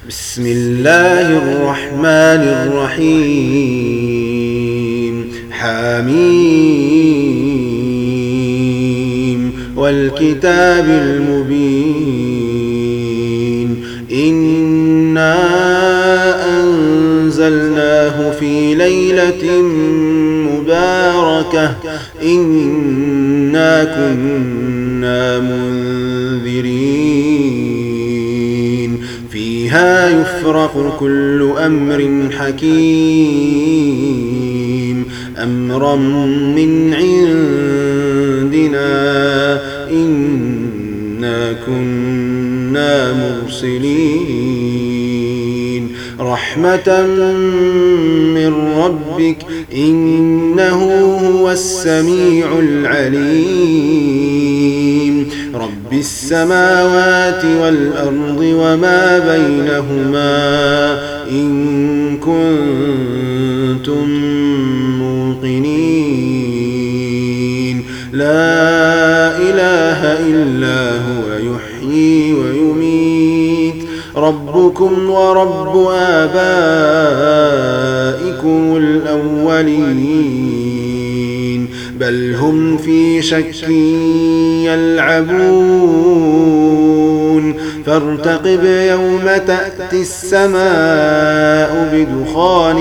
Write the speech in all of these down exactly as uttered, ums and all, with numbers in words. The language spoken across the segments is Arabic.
بسم الله الرحمن الرحيم. حميم والكتاب المبين. إنا أنزلناه في ليلة مباركة إنا كنا منذرين فيها يفرق كل أمر حكيم أمرا من عندنا إنا كنا مرسلين رحمة من ربك إنه هو السميع العليم رب السماوات والأرض وما بينهما إن كنتم موقنين لا إله إلا هو يحيي ويميت ربكم ورب آبائكم الأولين بل هم في شك يلعبون فارتقب يوم تأتي السماء بدخان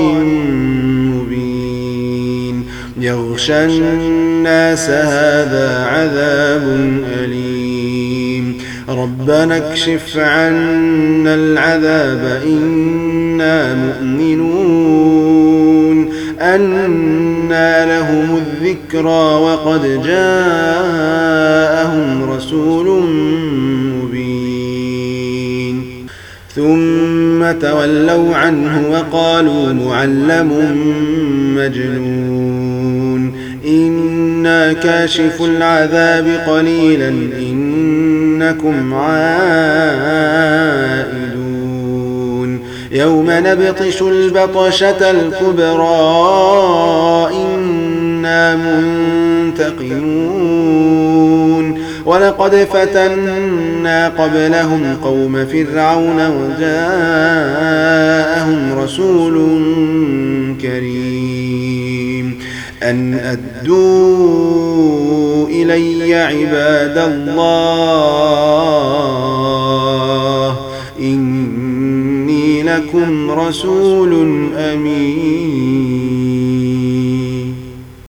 مبين يغشى الناس هذا عذاب أليم ربنا اكشف عنا العذاب إنا مؤمنون أنى لهم الذكرى وقد جاءهم رسول مبين ثم تولوا عنه وقالوا معلم مجنون إنا كاشف العذاب قليلا إنكم عائدون يوم نبطش البطشة الكبرى إنا منتقمون ولقد فتنا قبلهم قوم فرعون وجاءهم رسول كريم أن أدوا إلي عباد الله إني لكم رسول أمين.